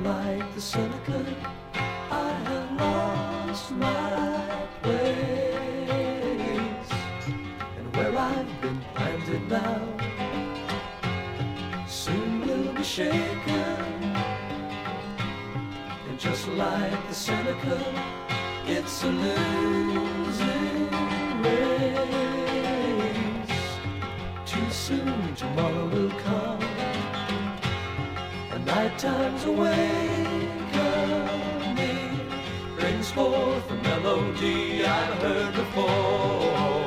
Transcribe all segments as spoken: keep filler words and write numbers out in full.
like the Seneca, I have lost my place. And where I've been planted now soon will be shaken. And just like the Seneca, it's a losing race. Too soon tomorrow will come, and night time's awakening brings forth a melody I've heard before.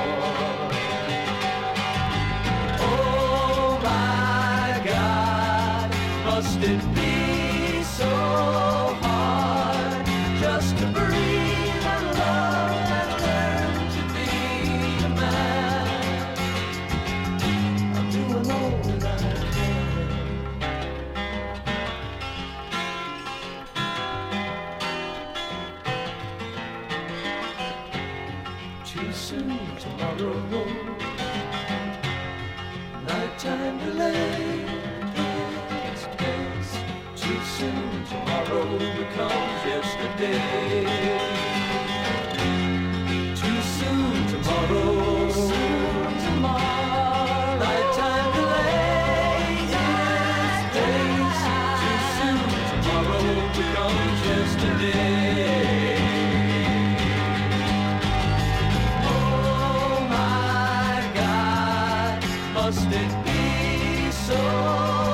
Oh my God, must it be so hard just to breathe and love and learn to be a man? I'm doing all that I can. Too soon tomorrow, nighttime delay. Too soon tomorrow becomes yesterday. Too soon tomorrow, soon tomorrow. Nighttime delay is days. Too soon tomorrow becomes yesterday. Oh my God, must it be so?